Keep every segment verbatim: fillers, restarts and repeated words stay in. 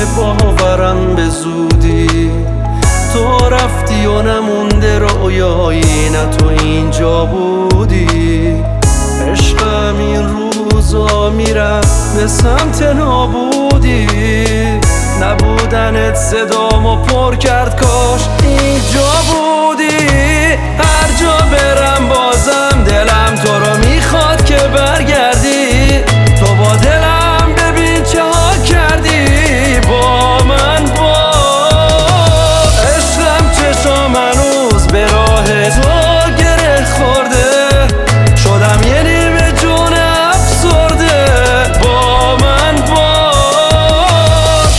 باورم به زودی. تو رفتی و نمونده رویایی، نه تو اینجا بودی. عشقم این روزا میرفت به سمت نابودی. نبودنت صدامو پر کرد، کاش اینجا بودی. هر جا برم بازم دلم تو رو میخواد که برگردی. تو با دلم ببین چه ها کردی با من. با عشقم چشام هنوز به راه تو گره خورده. شدم یه نیمه جون افسرده با من. باش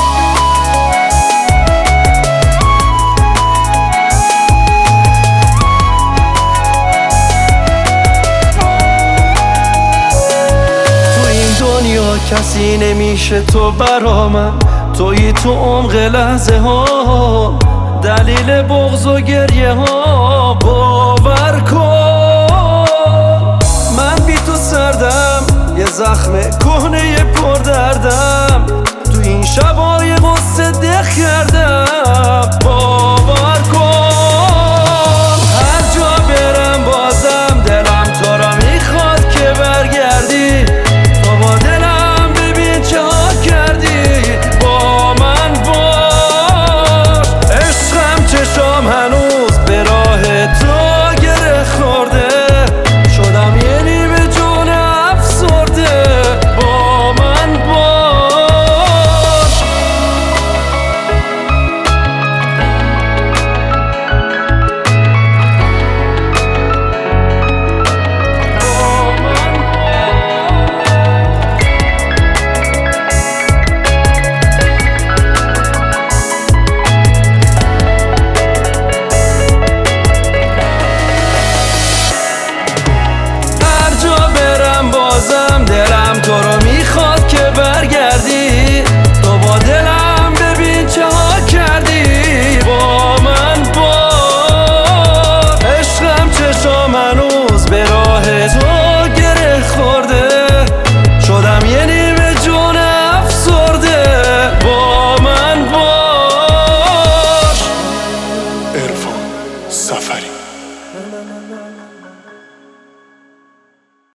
تو این دنیا کسی نمیشه تو برا من. تویی تو عمق لحظه ها، دلیل بغض و گریه ها. باور کن من بی تو سردم، یه زخم کهنه پر درد.